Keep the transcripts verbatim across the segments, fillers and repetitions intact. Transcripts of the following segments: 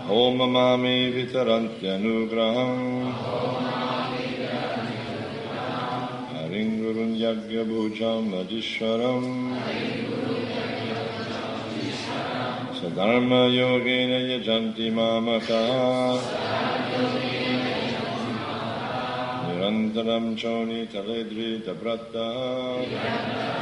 Om Mami Vitarantyanugraham Haring Gurun Yagya Bhujam Adishwaram Sadharma Yogena Yajanti Mamaka Nirantaram Choni Taledri Tabrata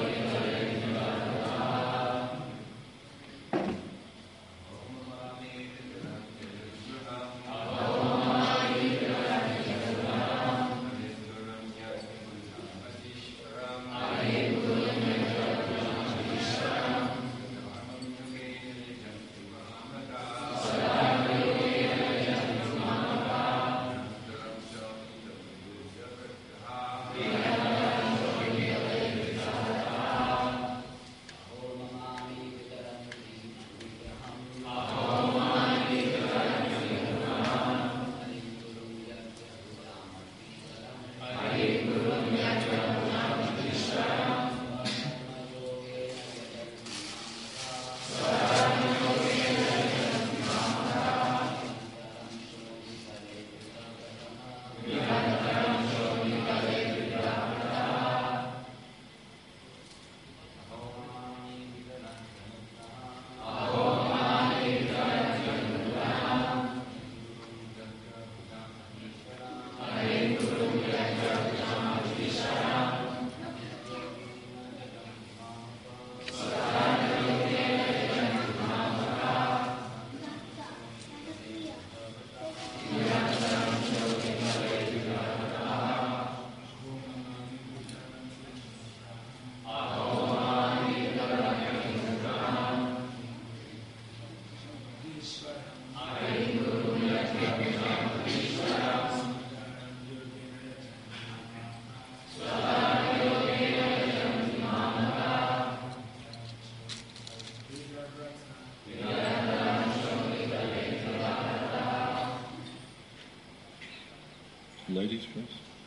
Ladies, please.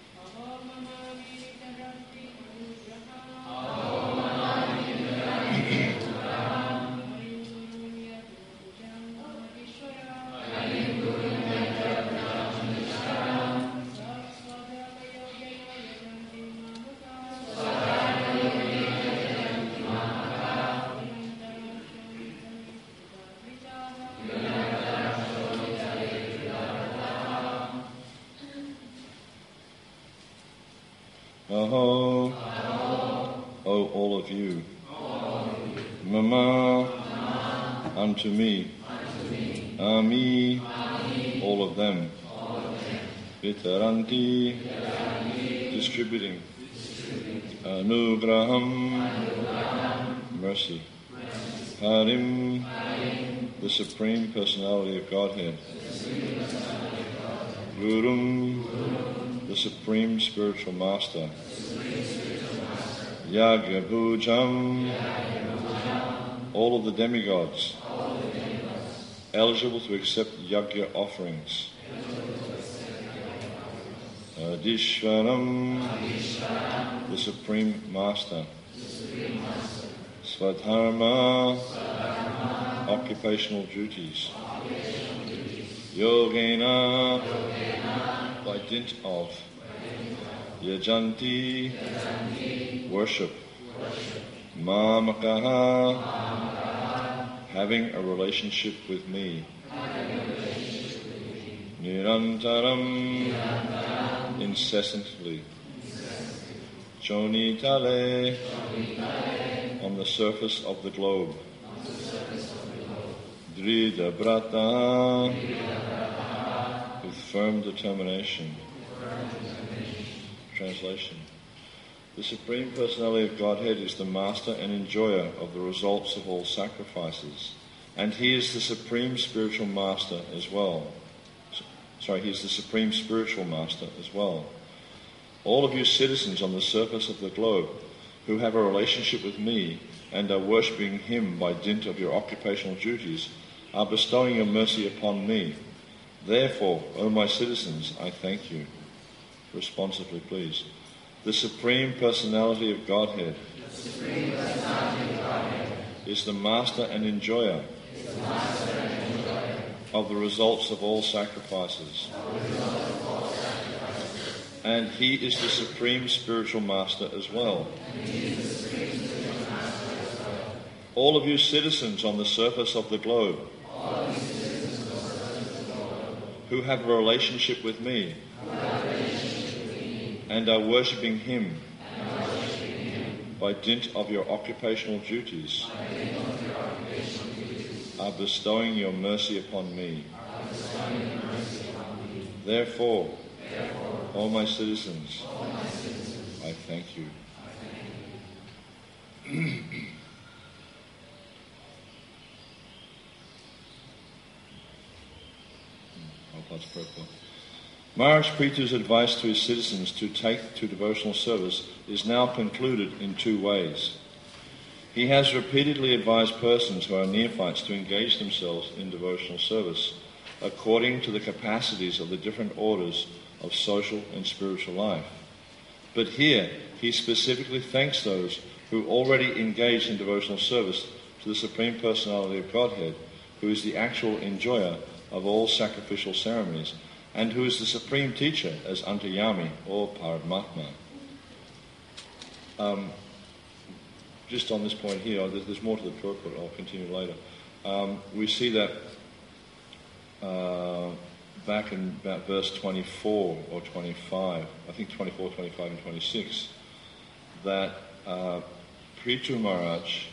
Aho, O all of you, Mama, unto me, Ami, all of them, Vitaranti, distributing, Anugraham, mercy, Harim, the Supreme Personality of Godhead, Gurum, the Supreme Spiritual Master, Yagya Bhujam, all of the demigods, eligible to accept Yagya offerings, Adishwaram, the Supreme Master, Swadharma, occupational duties, Yogena, by dint of, Yajanti, worship, Mamakaha, having a relationship with me, Nirantaram, incessantly, Chonitale, on the surface of the globe, Dridabrata, with firm determination. Translation. The Supreme Personality of Godhead is the master and enjoyer of the results of all sacrifices, and he is the Supreme Spiritual Master as well. Sorry, he is the Supreme Spiritual Master as well. All of you citizens on the surface of the globe who have a relationship with me and are worshipping him by dint of your occupational duties are bestowing your mercy upon me. Therefore, O my citizens, I thank you. Responsively, please. The Supreme Personality of Godhead, the Supreme Personality of Godhead is the Master and Enjoyer, the Master and Enjoyer of the results of all sacrifices. And he is the supreme spiritual master as well. All of you citizens on the surface of the globe who have a relationship with me and are worshipping him by dint of your occupational duties, are bestowing your mercy upon me. Therefore, all my citizens, I thank you. Maharaj Prithu's advice to his citizens to take to devotional service is now concluded in two ways. He has repeatedly advised persons who are neophytes to engage themselves in devotional service according to the capacities of the different orders of social and spiritual life. But here he specifically thanks those who already engaged in devotional service to the Supreme Personality of Godhead, who is the actual enjoyer of all sacrificial ceremonies, and who is the supreme teacher as Antayami or Paramatma. Um, just on this point here, there's, there's more to the purport, I'll continue later. Um, we see that uh, back in about verse twenty-four or twenty-five, I think twenty-four, twenty-five and twenty-six, that uh, Prithu Maharaj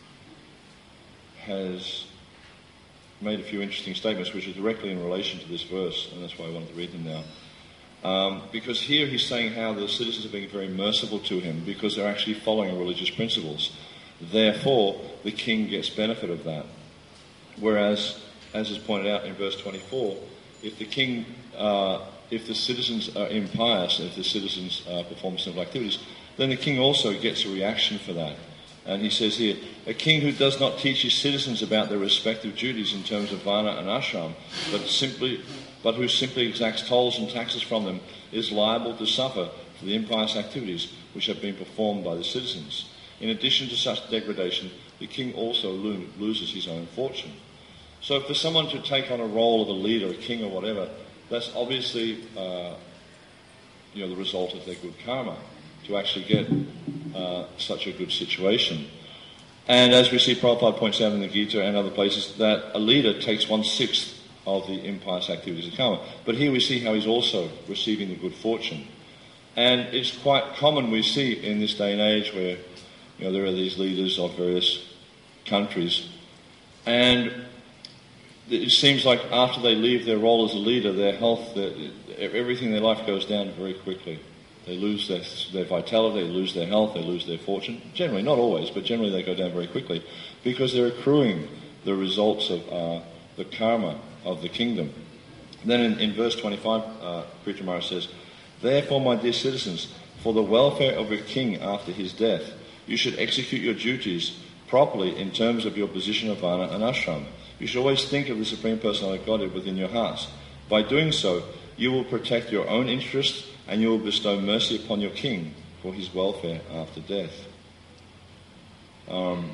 has made a few interesting statements which are directly in relation to this verse, and that's why I wanted to read them now. Um, because here he's saying how the citizens are being very merciful to him because they're actually following religious principles. Therefore, the king gets benefit of that. Whereas, as is pointed out in verse twenty-four, if the king, uh, if the citizens are impious, if the citizens uh, perform sinful activities, then the king also gets a reaction for that. And he says here, a king who does not teach his citizens about their respective duties in terms of varna and ashram, but simply, but who simply exacts tolls and taxes from them, is liable to suffer for the impious activities which have been performed by the citizens. In addition to such degradation, the king also lo- loses his own fortune. So for someone to take on a role of a leader, a king or whatever, that's obviously uh, you know, the result of their good karma, to actually get uh, such a good situation. And as we see, Prabhupada points out in the Gita and other places, that a leader takes one-sixth of the impious activities of karma. But here we see how he's also receiving the good fortune. And it's quite common, we see, in this day and age where you know, there are these leaders of various countries, and it seems like after they leave their role as a leader, their health, their, everything in their life goes down very quickly. They lose their, their vitality, they lose their health, they lose their fortune. Generally, not always, but generally they go down very quickly because they're accruing the results of uh, the karma of the kingdom. Then in, in verse twenty-five, uh, Prithu Maharaj says, "Therefore, my dear citizens, for the welfare of your king after his death, you should execute your duties properly in terms of your position of varna and ashram. You should always think of the Supreme Personality of Godhead within your hearts. By doing so, you will protect your own interests and you will bestow mercy upon your king for his welfare after death." Um,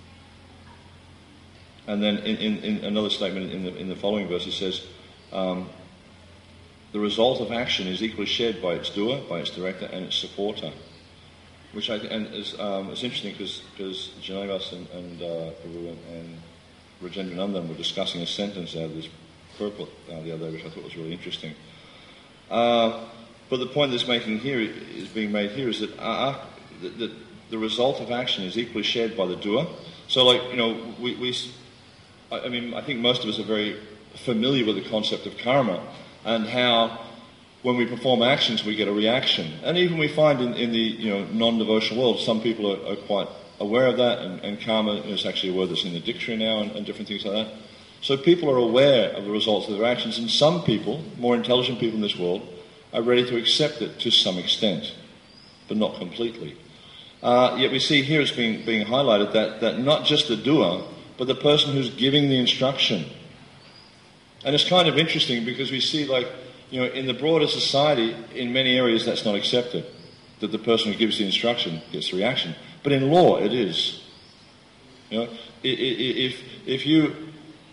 and then in, in, in another statement in the, in the following verse, he says, um, the result of action is equally shared by its doer, by its director, and its supporter. Which I and is um, it's interesting because because Janavas and and, uh, and, and Rajendranandan were discussing a sentence out of this purport uh, the other day, which I thought was really interesting. Uh, But the point that's making here is being made here is that, uh, that, that the result of action is equally shared by the doer. So, like you know, we, we, I mean, I think most of us are very familiar with the concept of karma and how, when we perform actions, we get a reaction. And even we find in, in the you know non-devotional world, some people are, are quite aware of that, and, and karma is actually a word that's in the dictionary now, and, and different things like that. So people are aware of the results of their actions, and some people, more intelligent people in this world, are ready to accept it to some extent, but not completely. Uh, yet we see here it's being, being highlighted that, that not just the doer, but the person who's giving the instruction. And it's kind of interesting because we see, like, you know, in the broader society, in many areas that's not accepted, that the person who gives the instruction gets the reaction. But in law, it is. You know, if, if you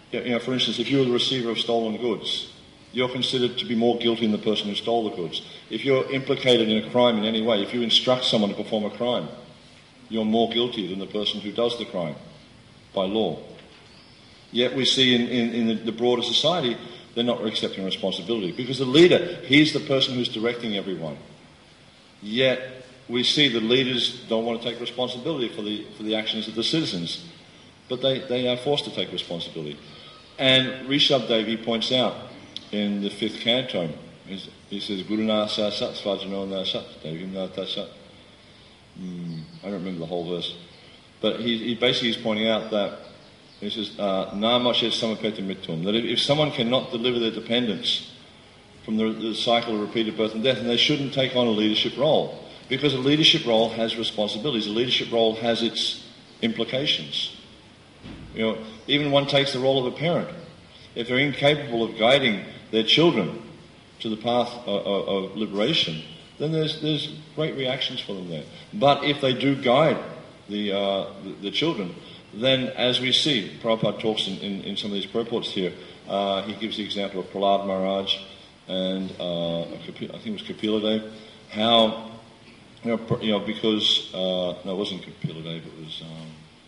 you know, for instance, if you're the receiver of stolen goods, you're considered to be more guilty than the person who stole the goods. If you're implicated in a crime in any way, if you instruct someone to perform a crime, you're more guilty than the person who does the crime by law. Yet we see in, in, in the, the broader society, they're not accepting responsibility because the leader, he's the person who's directing everyone. Yet we see the leaders don't want to take responsibility for the for the actions of the citizens, but they, they are forced to take responsibility. And Rishabh Devi points out in the fifth canto, he says, Guru na sa sat svajano na sat devim na ta sat. I don't remember the whole verse, but he, he basically is pointing out that he says, na mashet samapeta mitum, that if, if someone cannot deliver their dependence from the, the cycle of repeated birth and death, then they shouldn't take on a leadership role, because a leadership role has responsibilities. A leadership role has its implications. You know, even one takes the role of a parent. If they're incapable of guiding their children to the path of, of, of liberation, then there's there's great reactions for them there. But if they do guide the uh, the, the children, then as we see, Prabhupada talks in, in, in some of these purports here, uh, he gives the example of Prahlad Maharaj and uh, I think it was Kapila Dev, how, you know, you know because, uh, no, it wasn't Kapila Dev, it was, um,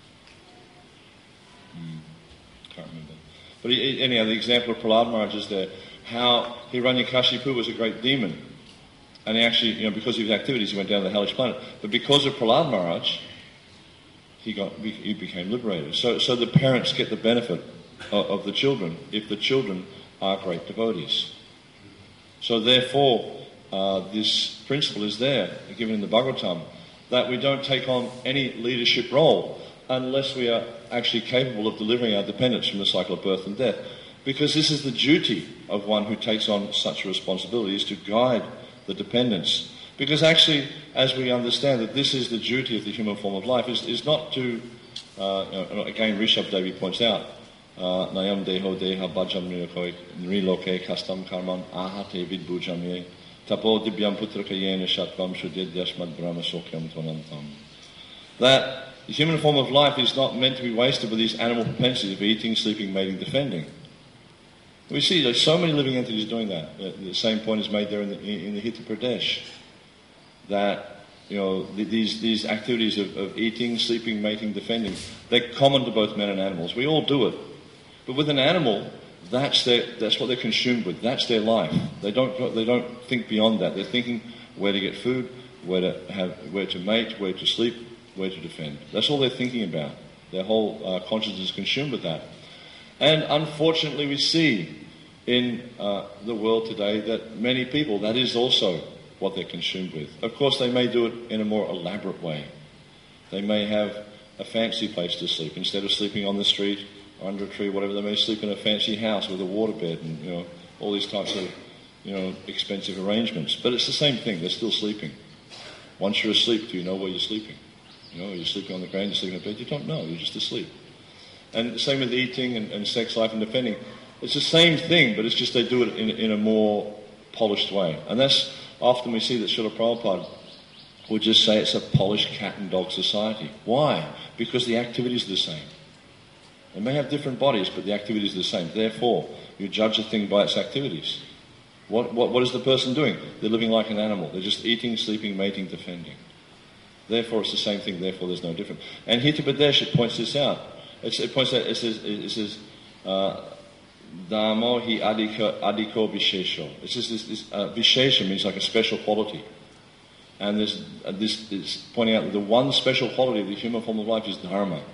hmm, can't remember. But he, anyhow, the example of Prahlad Maharaj is there, how Hiranyakashipu was a great demon. And he actually, you know, because of his activities, he went down to the hellish planet. But because of Prahlad Maharaj, he got, he became liberated. So, so the parents get the benefit of, of the children if the children are great devotees. So therefore, uh, this principle is there, given in the Bhagavatam, that we don't take on any leadership role unless we are actually capable of delivering our dependents from the cycle of birth and death. Because this is the duty of one who takes on such a responsibility, is to guide the dependents. Because actually, as we understand that this is the duty of the human form of life, is, is not to, uh, again, Rishabh Devi points out, Nayam deho deha bhajam nriloke kastam karman ahate vidbhujamye tapo dibyam putrakayena shatvam shudedyashmad brahma sokyam tonantam. That the human form of life is not meant to be wasted with these animal propensities of eating, sleeping, mating, defending. We see there's so many living entities doing that. The same point is made there in the, in the Hita Pradesh, that, you know, these these activities of, of eating, sleeping, mating, defending, they're common to both men and animals. We all do it. But with an animal, that's their that's what they're consumed with. That's their life. They don't they don't think beyond that. They're thinking where to get food, where to have where to mate, where to sleep, where to defend. That's all they're thinking about. Their whole uh, consciousness is consumed with that. And unfortunately, we see in uh, the world today that many people, that is also what they're consumed with. Of course, they may do it in a more elaborate way. They may have a fancy place to sleep. Instead of sleeping on the street or under a tree, whatever, they may sleep in a fancy house with a waterbed and, you know, all these types of, you know, expensive arrangements. But it's the same thing. They're still sleeping. Once you're asleep, do you know where you're sleeping? You know, you're sleeping on the ground, you're sleeping in bed. You don't know. You're just asleep. And the same with eating and, and sex life and defending. It's the same thing, but it's just they do it in, in a more polished way. And that's often we see that Srila Prabhupada would just say it's a polished cat and dog society. Why? Because the activities are the same. They may have different bodies, but the activities are the same. Therefore, you judge a thing by its activities. What, what, what is the person doing? They're living like an animal. They're just eating, sleeping, mating, defending. Therefore, it's the same thing. Therefore, there's no difference. And Hita Pradesh, it points this out. It's, it points out, it says, it says, uh, Dharmo hi adhiko, adhiko vishesho. It's just this, this uh, vishesha means like a special quality. And this, uh, this is pointing out that the one special quality of the human form of life is dharma.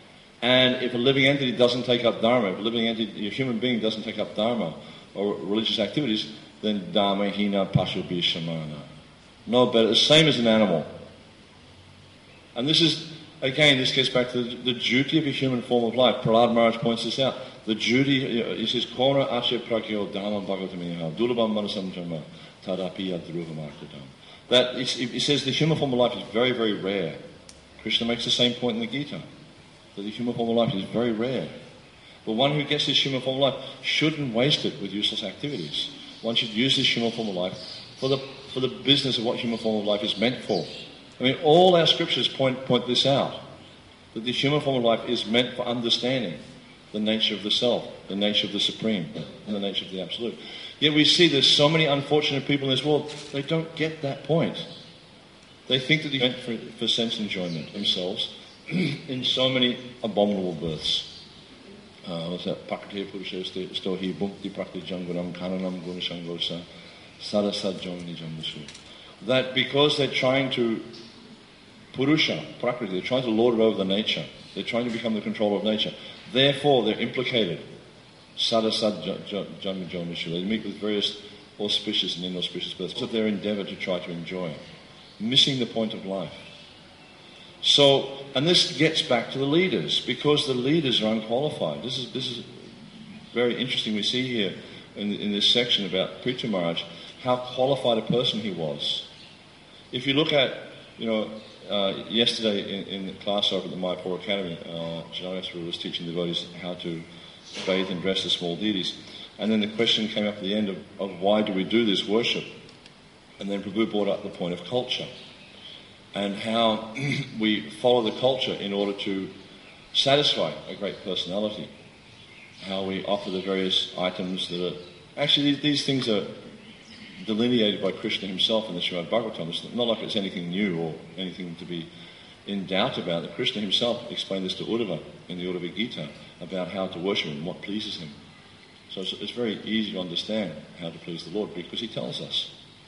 And if a living entity doesn't take up dharma, if a living entity, a human being doesn't take up dharma or religious activities, then dharma hina pashu bishamana. No better, the same as an animal. And this is, again, this gets back to the, the duty of a human form of life. Prahlad Maharaj points this out. The duty, he says, Kona ache prakyo dhamma bhagavatamihā, dulabham manasam dhamma, tadapiya dhruvamartadam. That, he says the human form of life is very, very rare. Krishna makes the same point in the Gita, that the human form of life is very rare. But one who gets this human form of life shouldn't waste it with useless activities. One should use this human form of life for the, for the business of what human form of life is meant for. I mean, all our scriptures point, point this out, that the human form of life is meant for understanding. the nature of the self, the nature of the supreme, and the nature of the absolute. Yet we see there's so many unfortunate people in this world, they don't get that point. They think that they went for, for sense enjoyment themselves in so many abominable births. Uh, what's that? Prakriti Purusha Stohi Bhukti Prakriti Jangunam Kananam Gunashangosa Sadasad Jomni Jambusu. That because they're trying to Purusha, Prakriti, they're trying to lord it over the nature. They're trying to become the controller of nature. Therefore, they're implicated. Sadasad Jomni Jambusu. They meet with various auspicious and inauspicious births of their endeavour to try to enjoy, missing the point of life. So, and this gets back to the leaders, because the leaders are unqualified. This is this is very interesting. We see here in, in this section about Prithu Maharaj how qualified a person he was. If you look at, you know, uh, yesterday in, in the class over at the Mayapur Academy, uh, Janayaswara was teaching devotees how to bathe and dress as small deities. And then the question came up at the end of, of why do we do this worship? And then Prabhu brought up the point of culture and how we follow the culture in order to satisfy a great personality. How we offer the various items that are... Actually, these, these things are delineated by Krishna himself in the Srimad Bhagavatam. It's not like it's anything new or anything to be in doubt about. That Krishna himself explained this to Uddhava in the Uddhava Gita about how to worship him, what pleases him. So it's, it's very easy to understand how to please the Lord because he tells us.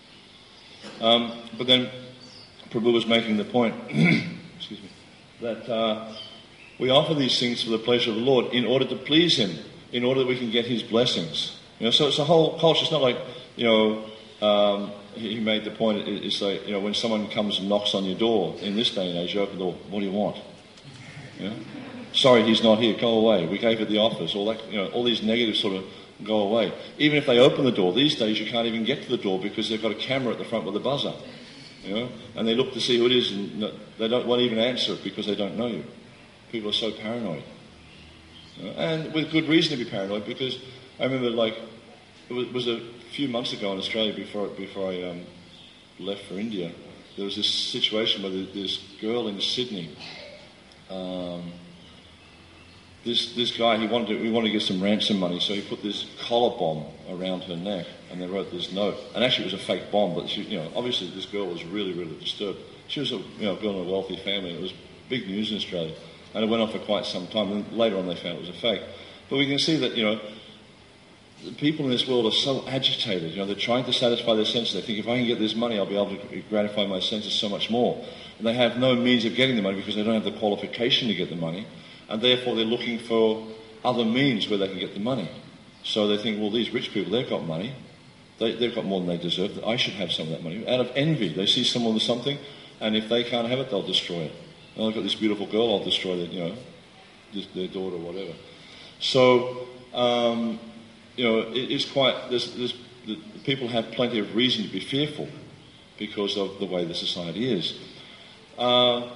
Um, but then Prabhu was making the point excuse me, that uh, we offer these things for the pleasure of the Lord in order to please him, in order that we can get his blessings. You know, so it's a whole culture. It's not like, you know, um, he made the point, it's like, you know, when someone comes and knocks on your door in this day and age, you open the door, what do you want? You know? Sorry, he's not here, go away. We gave it the office, all that, you know, all these negatives sort of go away. Even if they open the door, these days you can't even get to the door because they've got a camera at the front with a buzzer, you know, and they look to see who it is and they don't won't even answer it because they don't know you. People are so paranoid, you know? And with good reason to be paranoid, because I remember, like, it was, it was a few months ago in Australia before before I um, left for India. There was this situation where this girl in Sydney, um, This this guy, he wanted to, we wanted to get some ransom money, so he put this collar bomb around her neck, and they wrote this note. And actually, it was a fake bomb, but she, you know, obviously this girl was really, really disturbed. She was a you know girl in a wealthy family. And it was big news in Australia, and it went on for quite some time. And later on, they found it was a fake. But we can see that, you know, the people in this world are so agitated. You know, they're trying to satisfy their senses. They think, if I can get this money, I'll be able to gratify my senses so much more. And they have no means of getting the money because they don't have the qualification to get the money. And therefore they're looking for other means where they can get the money. So they think, well, these rich people, they've got money. They, they've got more than they deserve. I should have some of that money. Out of envy, they see someone with something, and if they can't have it, they'll destroy it. And I've got this beautiful girl, I'll destroy their, you know, this, their daughter or whatever. So, um, you know, it, it's quite, there's, there's, the, people have plenty of reason to be fearful because of the way the society is. Uh,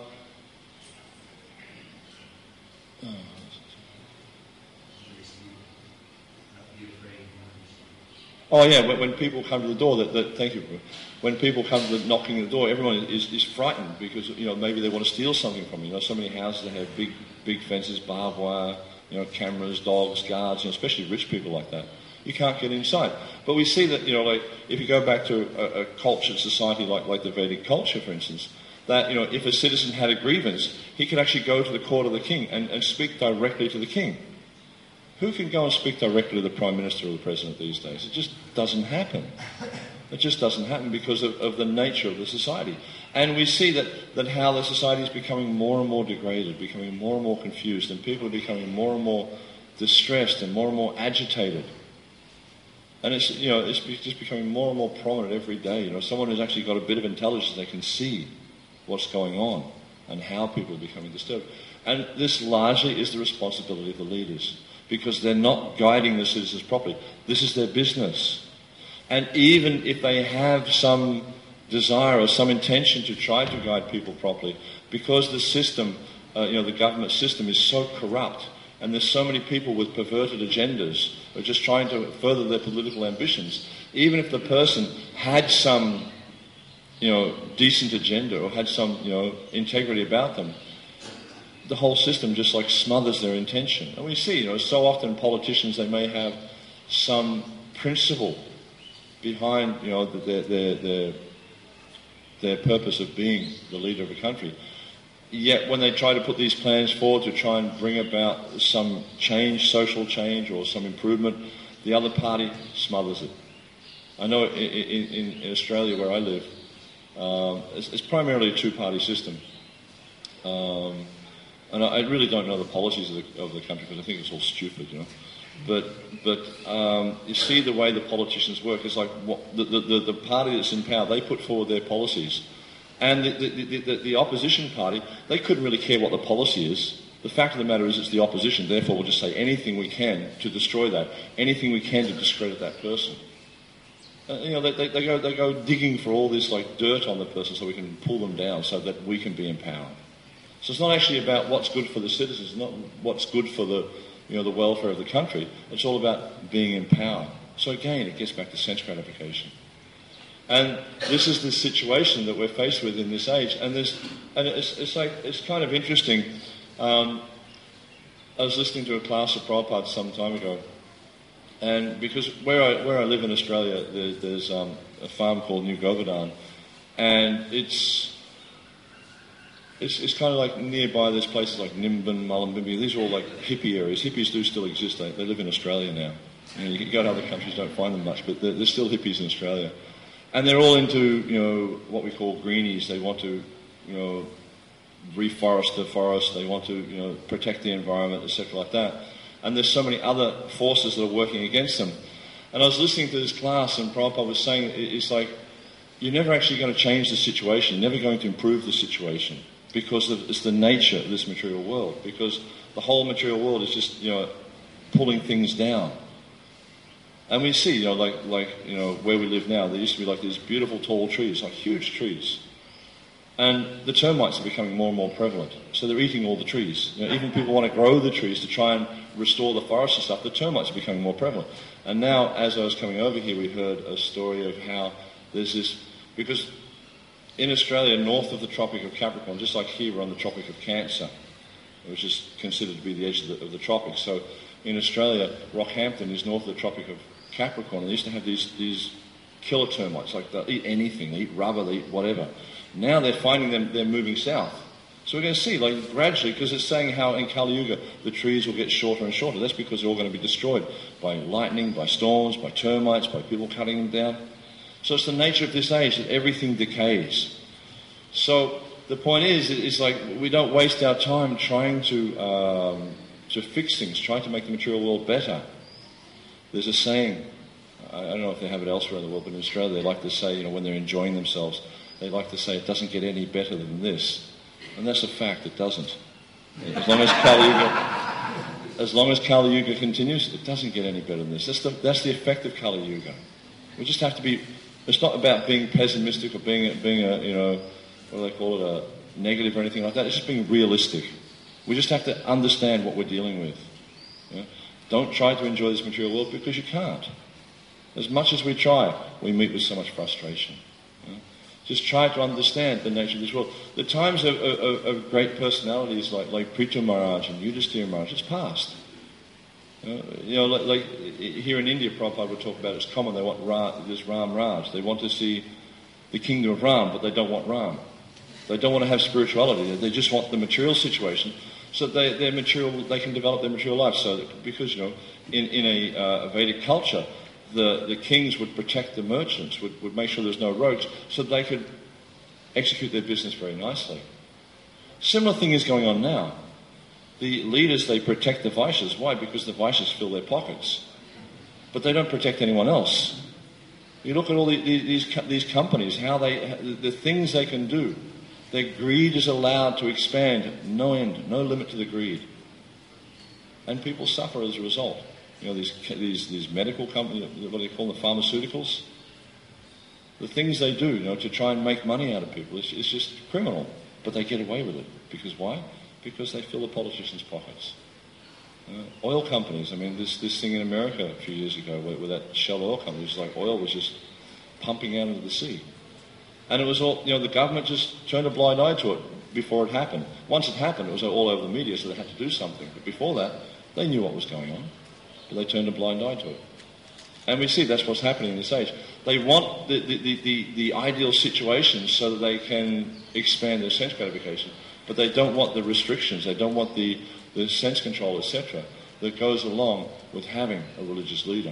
Oh yeah, when, when people come to the door, that, that thank you. When people come to the knocking at the door, everyone is, is frightened because, you know, maybe they want to steal something from you. You know, so many houses that have big big fences, barbed wire, you know, cameras, dogs, guards, you know, especially rich people like that. You can't get inside. But we see that, you know, like if you go back to a, a cultured society like like the Vedic culture, for instance, that, you know, if a citizen had a grievance, he could actually go to the court of the king and, and speak directly to the king. Who can go and speak directly to the Prime Minister or the President these days? It just doesn't happen. It just doesn't happen because of, of the nature of the society. And we see that, that how the society is becoming more and more degraded, becoming more and more confused, and people are becoming more and more distressed and more and more agitated. And it's, you know, it's just becoming more and more prominent every day. You know, someone who's actually got a bit of intelligence, they can see what's going on and how people are becoming disturbed. And this largely is the responsibility of the leaders, because they're not guiding the citizens properly. This is their business. And even if they have some desire or some intention to try to guide people properly, because the system, uh, you know, the government system is so corrupt, and there's so many people with perverted agendas who are just trying to further their political ambitions, even if the person had some, you know, decent agenda or had some, you know, integrity about them, the whole system just like smothers their intention. And we see, you know, so often politicians, they may have some principle behind, you know, their, their, their, their purpose of being the leader of a country. Yet when they try to put these plans forward to try and bring about some change, social change or some improvement, the other party smothers it. I know in, in, in Australia where I live, um, it's, it's primarily a two-party system. Um, and I, I really don't know the policies of the, of the country because I think it's all stupid, you know. But but um, you see the way the politicians work. It's like what, the, the, the party that's in power, they put forward their policies. And the, the, the, the opposition party, they couldn't really care what the policy is. The fact of the matter is it's the opposition, therefore we'll just say anything we can to destroy that, anything we can to discredit that person. Uh, you know, they, they, they, go, they go digging for all this like dirt on the person so we can pull them down so that we can be empowered. So it's not actually about what's good for the citizens, not what's good for the, you know, the welfare of the country. It's all about being empowered. So again, it gets back to sense gratification. And this is the situation that we're faced with in this age. And there's, and it's, it's like, it's kind of interesting. Um, I was listening to a class of Prabhupada some time ago, and because where I where I live in Australia, there, there's um, a farm called New Govardhan, and it's it's it's kind of like nearby. There's places like Nimbin, Mullumbimby. These are all like hippie areas. Hippies do still exist. They, they live in Australia now. You know, you can go to other countries, don't find them much, but there's still hippies in Australia. And they're all into, you know, what we call greenies. They want to, you know, reforest the forest. They want to, you know, protect the environment, et cetera, like that. And there's so many other forces that are working against them. And I was listening to this class, and Prabhupada was saying, it's like, you're never actually going to change the situation. You're never going to improve the situation because of, it's the nature of this material world. Because the whole material world is just, you know, pulling things down. And we see, you know, like, like, you know, where we live now, there used to be like these beautiful tall trees, like huge trees. And the termites are becoming more and more prevalent. So they're eating all the trees. You know, even people want to grow the trees to try and restore the forest and stuff. The termites are becoming more prevalent. And now, as I was coming over here, we heard a story of how there's this, because in Australia, north of the Tropic of Capricorn, just like here, we're on the Tropic of Cancer, which is considered to be the edge of the, of the tropics. So in Australia, Rockhampton is north of the Tropic of Capricorn, and they used to have these these killer termites, like they'll eat anything, they eat rubber, they eat whatever. Now they're finding them, they're moving south. So we're going to see, like gradually, because it's saying how in Kali Yuga the trees will get shorter and shorter. That's because they're all going to be destroyed by lightning, by storms, by termites, by people cutting them down. So it's the nature of this age that everything decays. So the point is, it's like we don't waste our time trying to um, to fix things, trying to make the material world better. There's a saying, I don't know if they have it elsewhere in the world, but in Australia they like to say, you know, when they're enjoying themselves, they like to say it doesn't get any better than this. And that's a fact, it doesn't. As long as Kali Yuga, as long as Kali Yuga continues, it doesn't get any better than this. That's the, that's the effect of Kali Yuga. We just have to be, it's not about being pessimistic or being, being a, you know, what do they call it, a negative or anything like that. It's just being realistic. We just have to understand what we're dealing with. You know? Don't try to enjoy this material world because you can't. As much as we try, we meet with so much frustration. You know? Just try to understand the nature of this world. The times of, of, of great personalities like, like Prithu Maharaj and Yudhisthira Maharaj, it's past. You know, you know like, like here in India, Prabhupada would talk about it's common, they want Ra, this Ram Raj. They want to see the kingdom of Ram, but they don't want Ram. They don't want to have spirituality. They just want the material situation. So they, their material, they can develop their material life. So that, because, you know, in, in a, uh, a Vedic culture, the, the kings would protect the merchants, would, would make sure there's no rogues, so they could execute their business very nicely. Similar thing is going on now. The leaders, they protect the Vaishyas. Why? Because the Vaishyas fill their pockets. But they don't protect anyone else. You look at all the, these, these companies, how they, the things they can do. Their greed is allowed to expand, no end, no limit to the greed. And people suffer as a result. You know, these these these medical companies, what do they call them, pharmaceuticals? The things they do, you know, to try and make money out of people, it's, it's just criminal. But they get away with it. Because why? Because they fill the politicians' pockets. Uh, oil companies, I mean, this, this thing in America a few years ago where, where that Shell oil company, it was like oil was just pumping out into the sea. And it was all, you know, the government just turned a blind eye to it. before it happened. Once it happened, it was all over the media, so they had to do something. But before that, they knew what was going on, but they turned a blind eye to it. And we see that's what's happening in this age. They want the, the, the, the, the ideal situations so that they can expand their sense gratification, but they don't want the restrictions, they don't want the, the sense control, et cetera, that goes along with having a religious leader.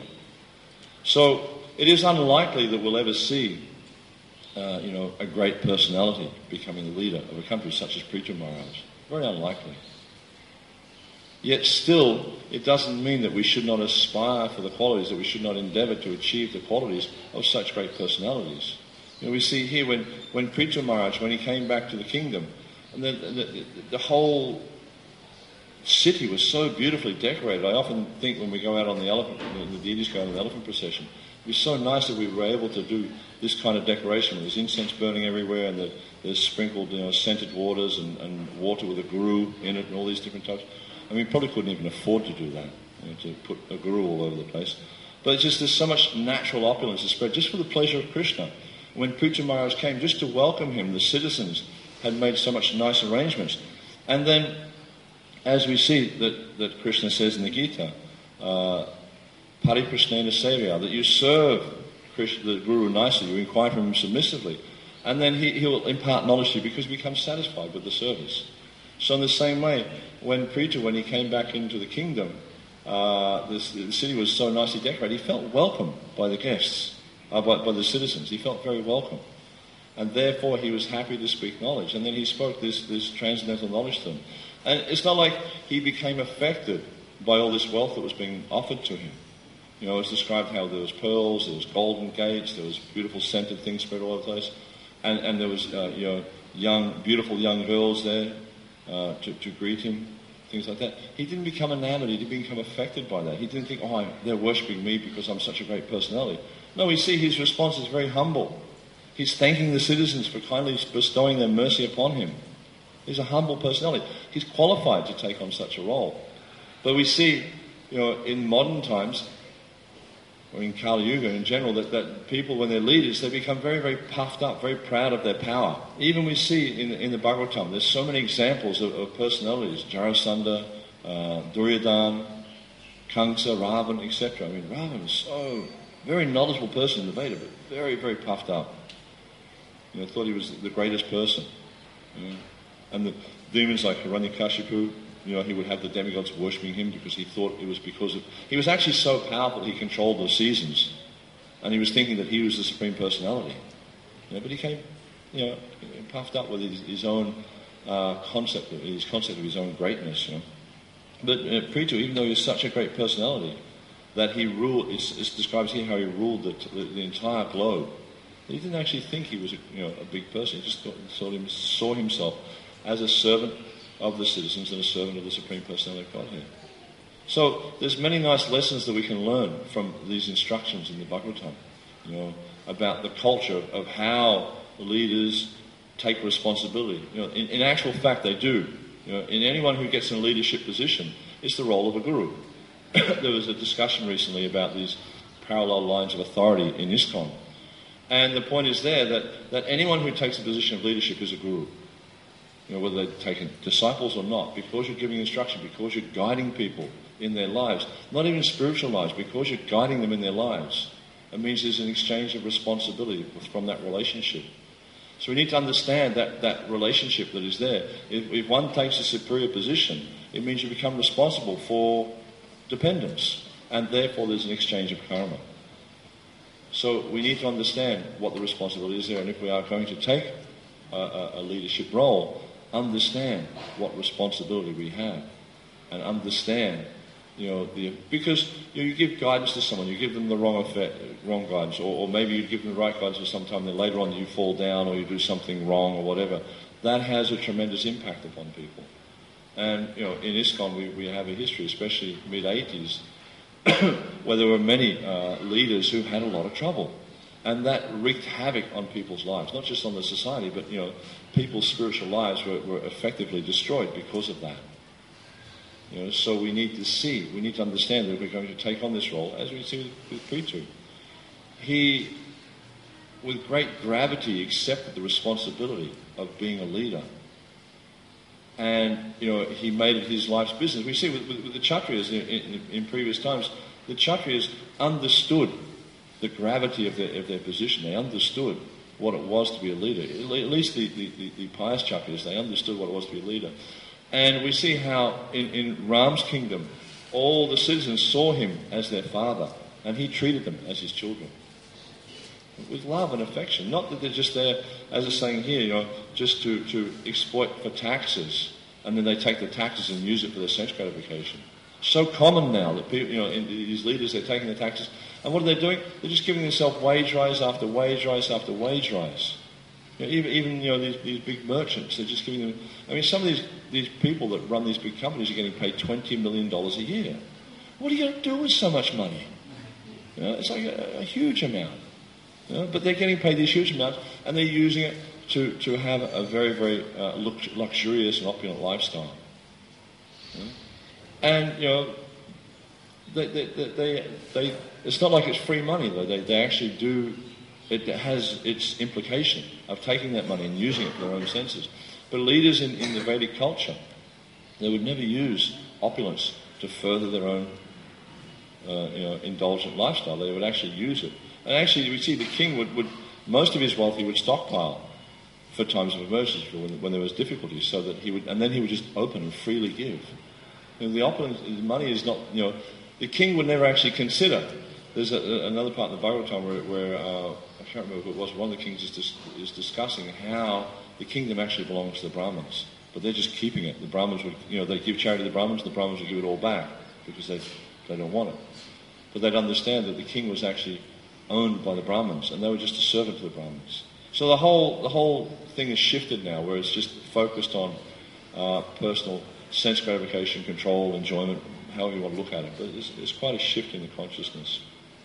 So it is unlikely that we'll ever see uh, you know, a great personality becoming the leader of a country such as Prithu Maharaj. Very unlikely. Yet still, it doesn't mean that we should not aspire for the qualities, that we should not endeavour to achieve the qualities of such great personalities. You know, we see here when, when Prithu Maharaj, when he came back to the kingdom, and the, the, the whole city was so beautifully decorated. I often think when we go out on the elephant, the deities go on the elephant procession, it was so nice that we were able to do this kind of decoration. There's incense burning everywhere, and the, there's sprinkled, you know, scented waters and, and water with a guru in it and all these different types. I mean, we probably couldn't even afford to do that, you know, to put a guru all over the place. But it's just there's so much natural opulence to spread just for the pleasure of Krishna. When Prithu Maharaj came, just to welcome him, the citizens had made so much nice arrangements. And then, as we see that, that Krishna says in the Gita, uh, Pariprasnena Sevya, that you serve Krishna, the Guru nicely, you inquire from him submissively, and then he, he will impart knowledge to you because you become satisfied with the service. So in the same way, when Prithu, when he came back into the kingdom, uh, this, the city was so nicely decorated, he felt welcome by the guests, uh, by, by the citizens. He felt very welcome. And therefore he was happy to speak knowledge. And then he spoke this, this transcendental knowledge to them. And it's not like he became affected by all this wealth that was being offered to him. You know, it's described how there was pearls, there was golden gates, there was beautiful scented things spread all over the place. And, and there was, uh, you know, young, beautiful young girls there. Uh, to, to greet him, things like that. He didn't become enamored, he didn't become affected by that. He didn't think, oh, they're worshipping me because I'm such a great personality. No, we see his response is very humble. He's thanking the citizens for kindly bestowing their mercy upon him. He's a humble personality. He's qualified to take on such a role. But we see, you know, in modern times, or in Kali Yuga in general, that, that people, when they're leaders, they become very, very puffed up, very proud of their power. Even we see in, in the Bhagavatam, there's so many examples of, of personalities, Jarasandha, uh, Duryodhana, Kamsa, Ravan, et cetera. I mean, Ravan was so very knowledgeable person in the Veda, but very, very puffed up. You know, thought he was the greatest person. You know? And the demons like Hiranyakashipu, you know, he would have the demigods worshipping him because he thought it was because of... He was actually so powerful he controlled the seasons. And he was thinking that he was the Supreme Personality. You know, but he came, you know, puffed up with his, his own uh, concept, of, his concept of his own greatness, you know. But uh, Prithu, even though he was such a great personality, that he ruled, it describes here how he ruled the, the, the entire globe. He didn't actually think he was a, you know, a big person. He just thought, saw, him, saw himself as a servant of the citizens and a servant of the Supreme Personality of Godhead. So there's many nice lessons that we can learn from these instructions in the Bhagavatam, you know, about the culture of how the leaders take responsibility. You know, in, in actual fact, they do. You know, in anyone who gets in a leadership position, it's the role of a guru. There was a discussion recently about these parallel lines of authority in ISKCON. And the point is there that, that anyone who takes a position of leadership is a guru. You know, whether they're taking disciples or not, because you're giving instruction, because you're guiding people in their lives, not even spiritual lives, because you're guiding them in their lives. It means there's an exchange of responsibility from that relationship. So we need to understand that, that relationship that is there. If, if one takes a superior position, it means you become responsible for dependence, and therefore there's an exchange of karma. So we need to understand what the responsibility is there, and if we are going to take a, a, a leadership role, understand what responsibility we have, and understand, you know, the because you, know, you give guidance to someone, you give them the wrong effect, wrong guidance, or, or maybe you give them the right guidance for some time, then later on you fall down or you do something wrong or whatever. That has a tremendous impact upon people. And you know, in ISKCON we, we have a history, especially mid eighties, where there were many uh, leaders who had a lot of trouble. And that wreaked havoc on people's lives, not just on the society, but, you know, people's spiritual lives were, were effectively destroyed because of that. You know, so we need to see, we need to understand that if we're going to take on this role, as we see with Prithu, he, with great gravity, accepted the responsibility of being a leader. and you know he made it his life's business. We see with, with, with the Kshatriyas in, in, in previous times, the Kshatriyas understood the gravity of their, of their position. They understood what it was to be a leader. At least the, the, the, the pious Kshatriyas, they understood what it was to be a leader. And we see how in, in Ram's kingdom, all the citizens saw him as their father, and he treated them as his children. With love and affection. Not that they're just there, as it's saying here, you know, just to, to exploit for taxes, and then they take the taxes and use it for their sense gratification. So common now that people, you know, in these leaders, they're taking the taxes, and what are they doing? They're just giving themselves wage rise after wage rise after wage rise. You know, even, even you know these, these big merchants, they're just giving them. I mean, some of these these people that run these big companies are getting paid twenty million dollars a year. What are you going to do with so much money? You know, it's like a, a huge amount. You know, but they're getting paid these huge amounts, and they're using it to, to have a very, very uh, lux- luxurious and opulent lifestyle. You know? And, you know, they, they, they, they, they, it's not like it's free money, though. They, they actually do, it has its implication of taking that money and using it for their own senses. But leaders in, in the Vedic culture, they would never use opulence to further their own uh, you know, indulgent lifestyle. They would actually use it. And actually, we see the king would, would most of his wealth he would stockpile for times of emergency, for when, when there was difficulties, so that he would, and then he would just open and freely give. You know, the opulence, the money is not, you know, the king would never actually consider. There's a, a, another part in the Bhagavatam where, where uh, I can't remember who it was, one of the kings is, dis, is discussing how the kingdom actually belongs to the Brahmins, but they're just keeping it. The Brahmins would, you know, they give charity to the Brahmins, the Brahmins would give it all back because they they don't want it. But they'd understand that the king was actually owned by the Brahmins, and they were just a servant to the Brahmins. So the whole the whole thing is shifted now, where it's just focused on uh, personal sense gratification, control, enjoyment, however you want to look at it. But it's, it's quite a shift in the consciousness.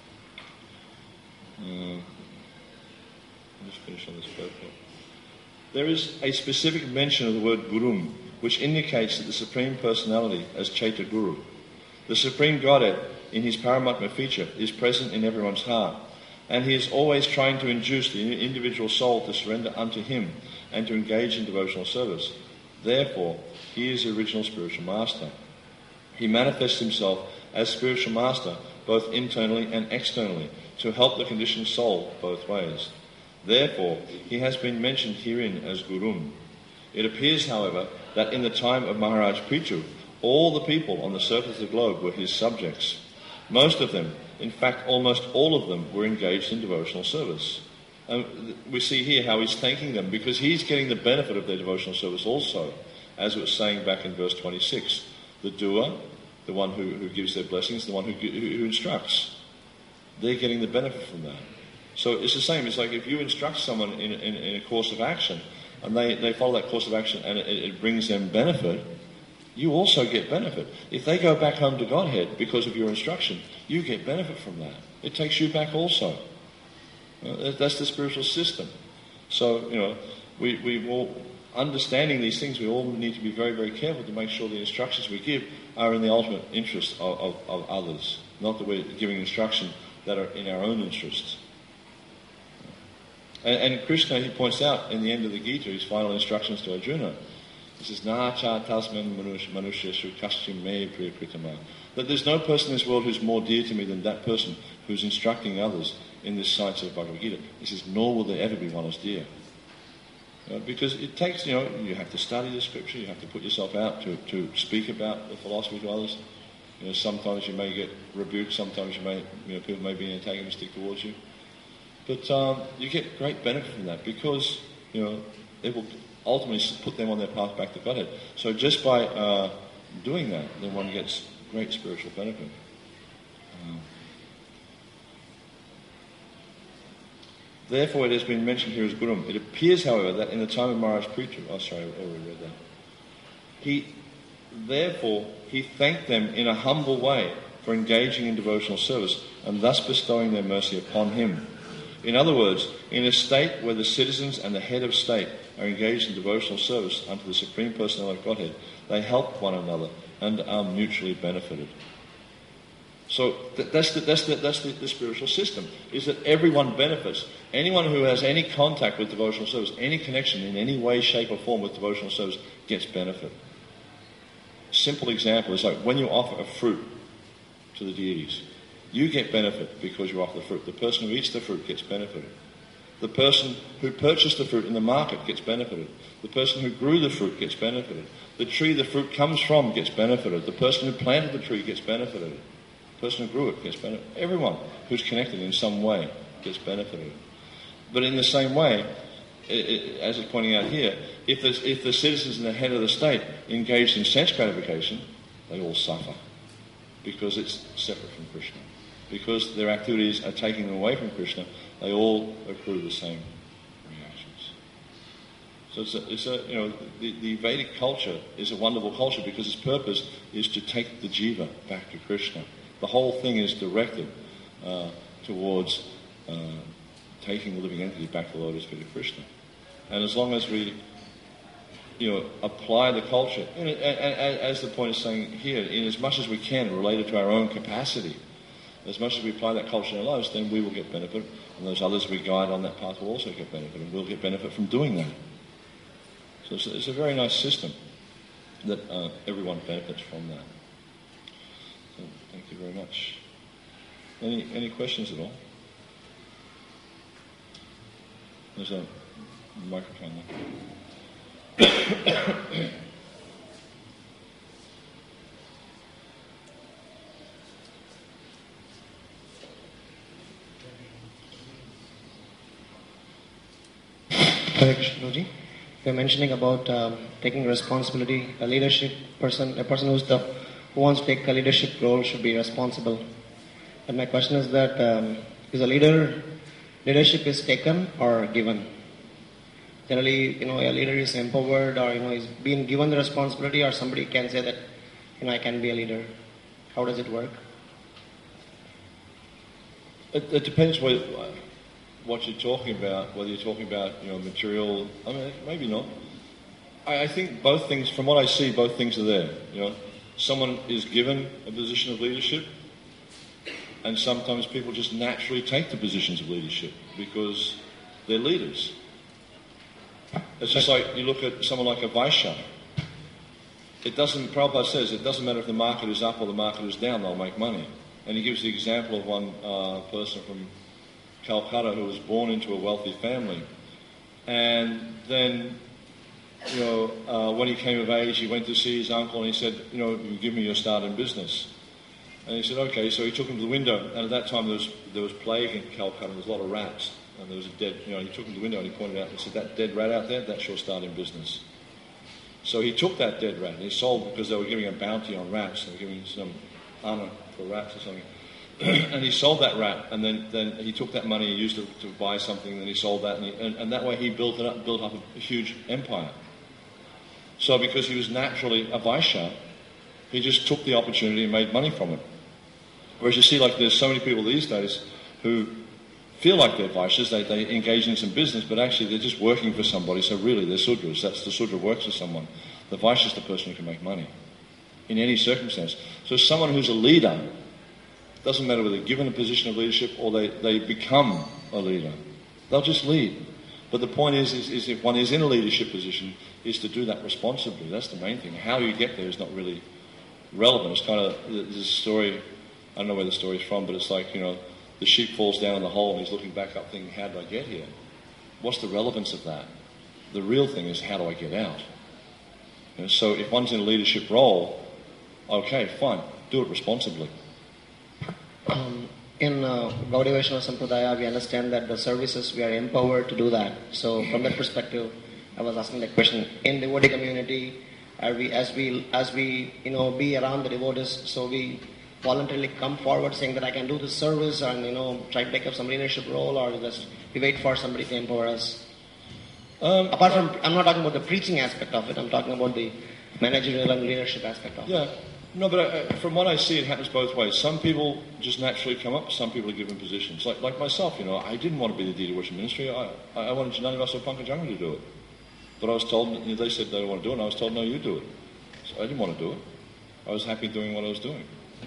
Uh, I'll just finish on this quote. There is a specific mention of the word Gurum, which indicates that the Supreme Personality as Chaitya Guru, the Supreme Godhead, in his Paramatma feature, is present in everyone's heart, and he is always trying to induce the individual soul to surrender unto him and to engage in devotional service. Therefore, he is the original spiritual master. He manifests himself as spiritual master both internally and externally to help the conditioned soul both ways. Therefore, he has been mentioned herein as Gurum. It appears, however, that in the time of Maharaj Prithu, all the people on the surface of the globe were his subjects. Most of them, in fact almost all of them, were engaged in devotional service. And we see here how he's thanking them because he's getting the benefit of their devotional service also, as it was saying back in verse twenty-six. The doer, the one who, who gives their blessings, the one who, who, who instructs, they're getting the benefit from that. So it's the same. It's like if you instruct someone in, in, in a course of action, and they, they follow that course of action and it, it brings them benefit, you also get benefit. If they go back home to Godhead because of your instruction, you get benefit from that. It takes you back also. Uh, that's the spiritual system. So, you know, we, we all, understanding these things, we all need to be very, very careful to make sure the instructions we give are in the ultimate interest of, of, of others, not that we're giving instruction that are in our own interests. And, and Krishna, he points out in the end of the Gita, his final instructions to Arjuna, he says, Na cha tasman manushya kaschim me priyakritama. That there's no person in this world who's more dear to me than that person who's instructing others in this science of Bhagavad Gita. He says, nor will there ever be one as dear. You know, because it takes, you know, you have to study the scripture, you have to put yourself out to, to speak about the philosophy to others. You know, sometimes you may get rebuked, sometimes you may, you know, people may be antagonistic towards you. But um, you get great benefit from that because, you know, it will ultimately put them on their path back to Godhead. So just by uh, doing that, then one gets great spiritual benefit. Um, Therefore, it has been mentioned here as Gurum. It appears, however, that in the time of Maharaj Prithu, oh sorry, I already read that. He, therefore, he thanked them in a humble way for engaging in devotional service and thus bestowing their mercy upon him. In other words, in a state where the citizens and the head of state are engaged in devotional service unto the Supreme Personality of Godhead, they help one another and are mutually benefited. So th- that's, the, that's, the, that's the, the spiritual system, is that everyone benefits. Anyone who has any contact with devotional service, any connection in any way, shape or form with devotional service gets benefit. simple example is like when you offer a fruit to the deities, you get benefit because you offer the fruit. The person who eats the fruit gets benefited. The person who purchased the fruit in the market gets benefited. The person who grew the fruit gets benefited. The tree the fruit comes from gets benefited. The person who planted the tree gets benefited. The person who grew it gets benefited. Everyone who's connected in some way gets benefited. But in the same way, it, it, as it's pointing out here, if, if the citizens and the head of the state engaged in sense gratification, they all suffer because it's separate from Krishna. Because their activities are taking them away from Krishna, they all accrue the same reactions. So it's a, it's a you know, the, the Vedic culture is a wonderful culture because its purpose is to take the jiva back to Krishna. The whole thing is directed uh, towards uh, taking the living entity back to the lotus feet of Krishna. And as long as we, you know, apply the culture, and, and, and as the point is saying here, in as much as we can, related to our own capacity, as much as we apply that culture in our lives, then we will get benefit, and those others we guide on that path will also get benefit, and we'll get benefit from doing that. So it's a, it's a very nice system that uh, everyone benefits from that. So thank you very much. Any any questions at all? There's a microphone there. Hare Krishna, Guruji. You're mentioning about um, taking responsibility. A leadership person, a person who's the who wants to take a leadership role should be responsible. And my question is that um, is a leader leadership is taken or given? Generally, you know, a leader is empowered, or you know, is being given the responsibility, or somebody can say that, you know, I can be a leader. How does it work? It, it depends what. what you're talking about, whether you're talking about, you know, material, I mean, maybe not. I, I think both things, from what I see, both things are there. You know, someone is given a position of leadership, and sometimes people just naturally take the positions of leadership because they're leaders. It's just like you look at someone like a Vaishya. It doesn't, Prabhupada says, it doesn't matter if the market is up or the market is down, they'll make money. And he gives the example of one uh, person from Calcutta who was born into a wealthy family, and then, you know, uh, when he came of age, he went to see his uncle and he said, you know, you give me your start in business. And he said, okay. So he took him to the window, and at that time there was there was plague in Calcutta. There was a lot of rats, and there was a dead. You know, he took him to the window and he pointed out and said, that dead rat out there, that's your start in business. So he took that dead rat and he sold, because they were giving a bounty on rats. They were giving some honor for rats or something. And he sold that rat, and then, then he took that money and used it to buy something, and then he sold that, and, he, and, and that way he built it up, built up a huge empire. So because he was naturally a Vaishya, he just took the opportunity and made money from it. Whereas you see, like, there's so many people these days who feel like they're Vaishyas, they, they engage in some business, but actually they're just working for somebody, so really they're Sudras. That's the Sudra works for someone. The Vaishya is the person who can make money in any circumstance. So someone who's a leader, doesn't matter whether they're given a position of leadership or they, they become a leader. They'll just lead. But the point is, is, is if one is in a leadership position, is to do that responsibly. That's the main thing. How you get there is not really relevant. It's kind of, there's a story, I don't know where the story's from, but it's like, you know, the sheep falls down in the hole and he's looking back up thinking, how did I get here? What's the relevance of that? The real thing is, how do I get out? You know, so if one's in a leadership role, okay, fine, do it responsibly. Um, in uh, Gaudiya Vaishnava Sampradaya, we understand that the services, we are empowered to do that. So from that perspective, I was asking that question. In the devotee community, are we, as we, as we, you know, be around the devotees, so we voluntarily come forward saying that I can do this service and, you know, try to take up some leadership role, or just we wait for somebody to empower us? Um, Apart from, I'm not talking about the preaching aspect of it, I'm talking about the managerial and leadership aspect of yeah. it. No, but uh, from what I see, it happens both ways. Some people just naturally come up, some people are given positions. Like like myself, you know, I didn't want to be the Deity Worship Ministry. I, I wanted Jananivasa Pankajanga to do it. But I was told, you know, they said they don't want to do it, and I was told, no, you do it. So I didn't want to do it. I was happy doing what I was doing.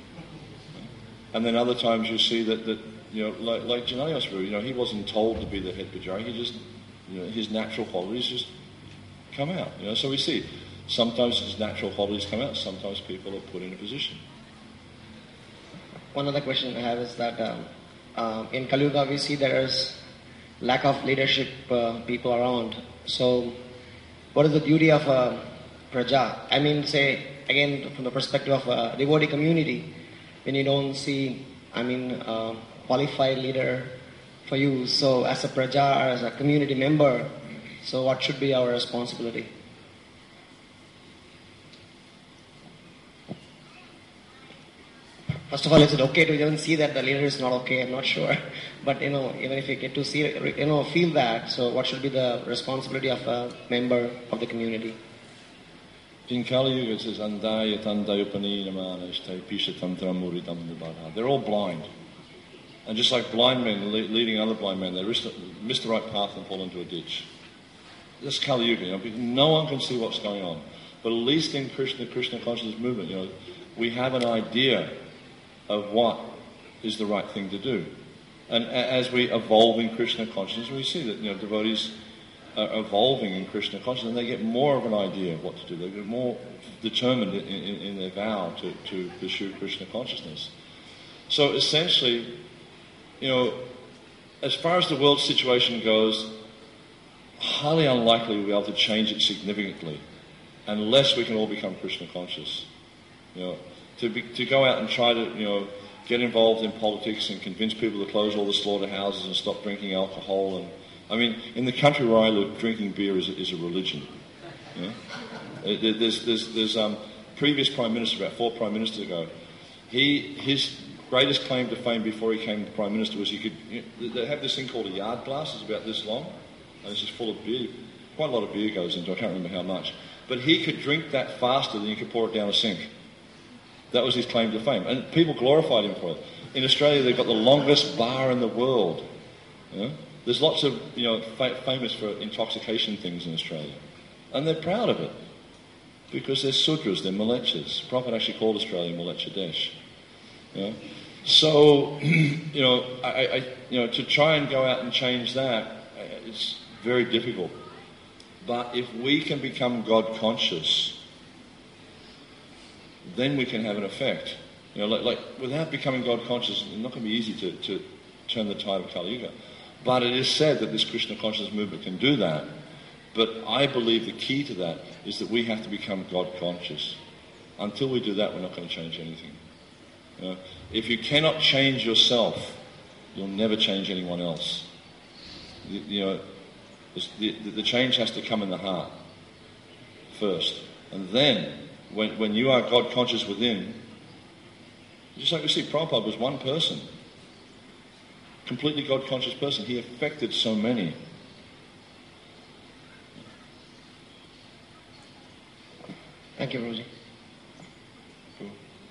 And then other times you see that, that you know, like, like Jananivasa, you know, he wasn't told to be the head Pujari. He just, you know, his natural qualities just come out. You know, so we see. sometimes as natural qualities come out, sometimes people are put in a position. One other question I have is that um, um, in Kali Yuga we see there is lack of leadership uh, people around. So what is the duty of a praja? I mean, say, again, from the perspective of a devotee community, when you don't see, I mean, uh, qualified leader for you, so as a praja or as a community member, so what should be our responsibility? First of all, is it okay to even see that the leader is not okay? I'm not sure. But, you know, even if you get to see, you know, feel that, so what should be the responsibility of a member of the community? In Kali Yuga it says, Andaya Tandayupani Namanashte Pishatantra Muritam Nibadha. They're all blind. And just like blind men le- leading other blind men, they risk, miss the right path and fall into a ditch. That's Kali Yuga, you know, because no one can see what's going on. But at least in Krishna, Krishna consciousness movement, you know, we have an idea of what is the right thing to do. And as we evolve in Krishna consciousness, we see that, you know, devotees are evolving in Krishna consciousness and they get more of an idea of what to do. They get more determined in, in, in their vow to, to pursue Krishna consciousness. So essentially, you know, as far as the world situation goes, highly unlikely we'll be able to change it significantly unless we can all become Krishna conscious. You know, to be, to go out and try to, you know, get involved in politics and convince people to close all the slaughterhouses and stop drinking alcohol. And I mean, in the country where I live, drinking beer is a, is a religion. You know? There's there's there's um previous prime minister, about four prime ministers ago, he his greatest claim to fame before he became prime minister was he could. You know, they have this thing called a yard glass. It's about this long, and it's just full of beer. Quite a lot of beer goes into it. I can't remember how much, but he could drink that faster than you could pour it down a sink. That was his claim to fame, and people glorified him for it. In Australia, they've got the longest bar in the world. You know? There's lots of, you know, fa- famous for intoxication things in Australia, and they're proud of it because they're sudras, they're malechas. Prabhupada actually called Australia Malecha Desh. You know? So, you know, I, I, you know, to try and go out and change that, it's very difficult. But if we can become God conscious, then we can have an effect. You know, like, like without becoming God conscious, it's not going to be easy to, to turn the tide of Kali Yuga. But it is said that this Krishna consciousness movement can do that. But I believe the key to that is that we have to become God conscious. Until we do that, we're not going to change anything. You know, if you cannot change yourself, you'll never change anyone else. You, you know, the, the, the change has to come in the heart first, and then. When, when you are God conscious within, just like we see, Prabhupada was one person, completely God conscious person. He affected so many. Thank you, Prabhuji. Cool.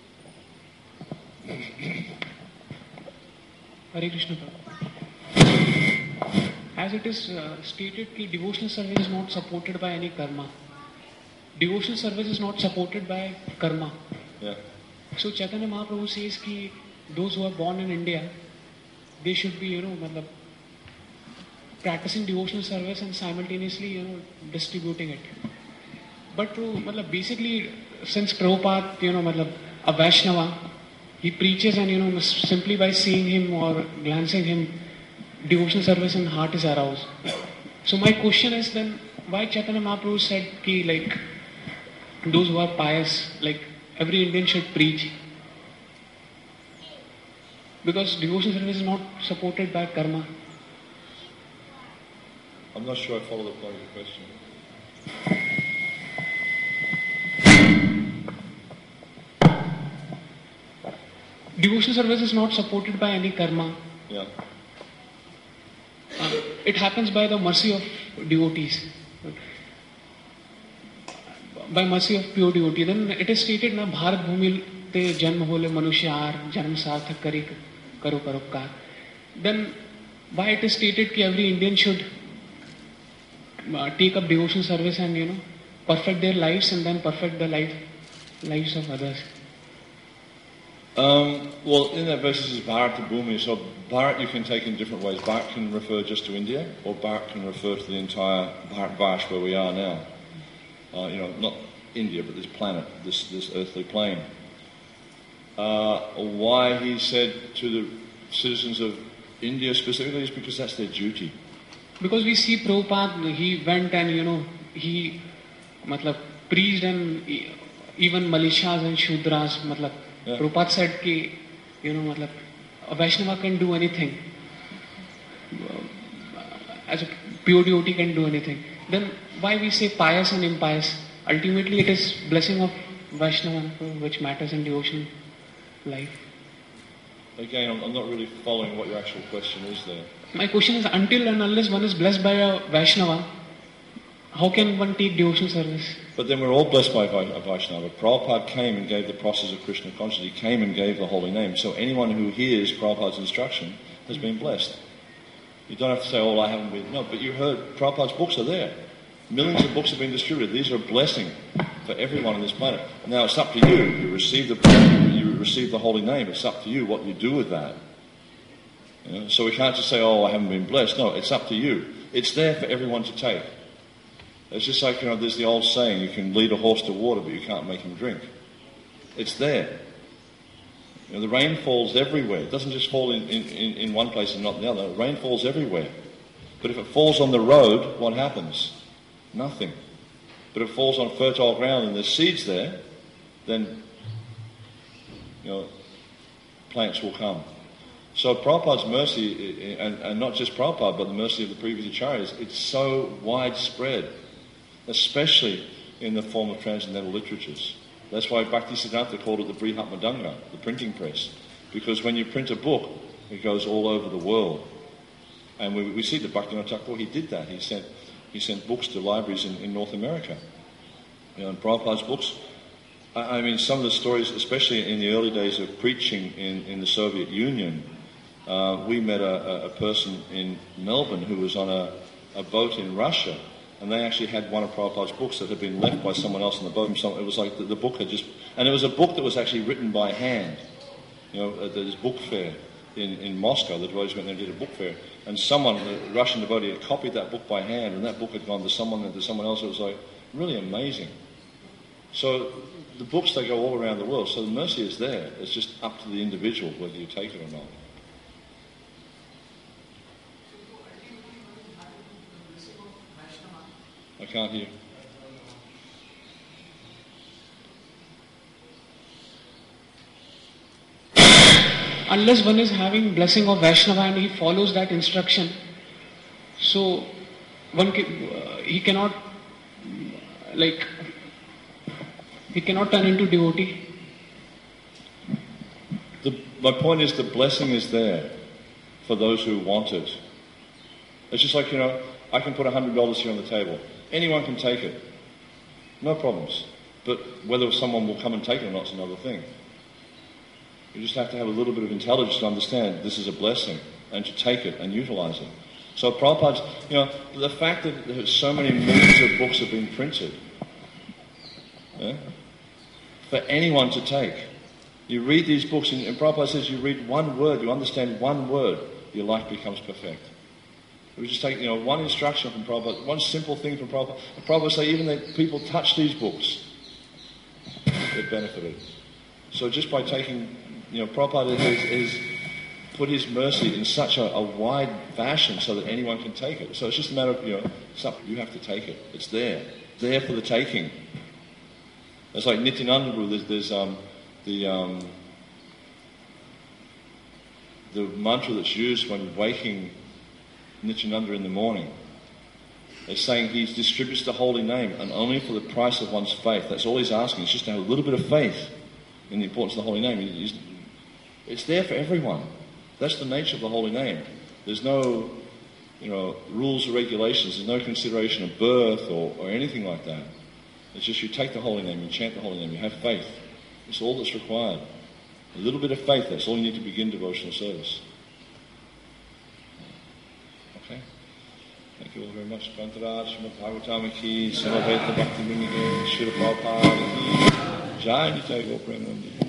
Hare Krishna Prabhu. As it is uh, stated, that devotional service is not supported by any karma. Devotional service is not supported by karma. Yeah. So Chaitanya Mahaprabhu says that those who are born in India, they should be, you know, matlab, practicing devotional service and simultaneously, you know, distributing it. But Prabhu, matlab, basically, since Prabhupada, you know, matlab, a Vaishnava, he preaches and, you know, simply by seeing him or glancing him, devotional service in heart is aroused. So my question is then, why Chaitanya Mahaprabhu said ki, like, those who are pious, like every Indian should preach? Because devotional service is not supported by karma. I'm not sure I follow the part of the question. Devotional service is not supported by any karma. Yeah. Uh, it happens by the mercy of devotees. By mercy of pure devotee. Then it is stated na Bharat Bhumi te janma hole manushyaar janam sarthak kari karo paropkar. Then why it is stated that every Indian should uh, take up devotional service and, you know, perfect their lives and then perfect the life lives of others. Um, well, in that verse it says Bharat Bhumi, so Bharat you can take in different ways. Bharat can refer just to India, or Bharat can refer to the entire Bharat Varsh where we are now. Uh, you know, not India, but this planet, this, this earthly plane. Uh, why he said to the citizens of India specifically is because that's their duty. Because we see Prabhupada, he went and, you know, he matlab, preached and even Malishas and Shudras, matlab, yeah. Prabhupada said ki, you know, matlab, a Vaishnava can do anything. As a pure devotee can do anything. Then why we say pious and impious? Ultimately it is blessing of Vaishnava which matters in devotion life. Again, I'm, I'm not really following what your actual question is there. My question is, until and unless one is blessed by a Vaishnava, how can one take devotional service? But then we're all blessed by a Vaishnava. Prabhupada came and gave the process of Krishna consciousness. He came and gave the holy name. So anyone who hears Prabhupada's instruction has been blessed. You don't have to say, oh, I haven't been. No, but you heard Prabhupada's books are there. Millions of books have been distributed. These are a blessing for everyone on this planet. Now it's up to you. You receive the you receive the holy name. It's up to you what you do with that. You know? So we can't just say, oh, I haven't been blessed. No, it's up to you. It's there for everyone to take. It's just like, you know, there's the old saying, you can lead a horse to water, but you can't make him drink. It's there. You know, the rain falls everywhere. It doesn't just fall in, in, in one place and not in the other. The rain falls everywhere. But if it falls on the road, what happens? Nothing. But if it falls on fertile ground and there's seeds there, then, you know, plants will come. So Prabhupada's mercy, and, and not just Prabhupada, but the mercy of the previous acharyas, it's so widespread, especially in the form of transcendental literatures. That's why Bhaktisiddhanta called it the Brihat Madanga, the printing press. Because when you print a book, it goes all over the world. And we, we see that Bhaktivinoda Thakur, he did that. He sent, he sent books to libraries in, in North America. You know, and Prabhupada's books, I, I mean, some of the stories, especially in the early days of preaching in, in the Soviet Union, uh, we met a, a person in Melbourne who was on a, a boat in Russia. And they actually had one of Prabhupada's books that had been left by someone else on the boat. And so it was like the, the book had just... And it was a book that was actually written by hand. You know, there's book fair in, in Moscow. The devotees went there and did a book fair. And someone, the Russian devotee, had copied that book by hand. And that book had gone to someone and to someone else. It was like really amazing. So the books, they go all around the world. So the mercy is there. It's just up to the individual whether you take it or not. I can't hear. Unless one is having blessing of Vaishnava and he follows that instruction, so one can, uh, he cannot, like, he cannot turn into devotee. The, my point is the blessing is there for those who want it. It's just like, you know, I can put a hundred dollars here on the table. Anyone can take it. No problems. But whether someone will come and take it or not is another thing. You just have to have a little bit of intelligence to understand this is a blessing and to take it and utilize it. So Prabhupada's, you know, the fact that there so many millions of books have been printed, yeah, for anyone to take. You read these books and, and Prabhupada says you read one word, you understand one word, your life becomes perfect. We just take, you know, one instruction from Prabhupada, one simple thing from Prabhupada. And Prabhupada say even that people touch these books, they're benefited. So just by taking, you know, Prabhupada has put his mercy in such a, a wide fashion so that anyone can take it. So it's just a matter of, you know, something, you have to take it. It's there. It's there for the taking. It's like Nityananda Prabhu, there's, there's um, the, um, the mantra that's used when waking Nityananda in the morning. They're saying he distributes the holy name and only for the price of one's faith. That's all he's asking. It's just to have a little bit of faith in the importance of the holy name. He's, it's there for everyone. That's the nature of the holy name. There's no, you know, rules or regulations. There's no consideration of birth or, or anything like that. It's just you take the holy name, you chant the holy name, you have faith. It's all that's required. A little bit of faith, that's all you need to begin devotional service. Okay? Thank you all very much. Pantaraj, Srimad Bhagavatam ki, Samaveta Bhakti Vinaya, Srila Prabhupada ki, Jai Nitai Go Premanandi.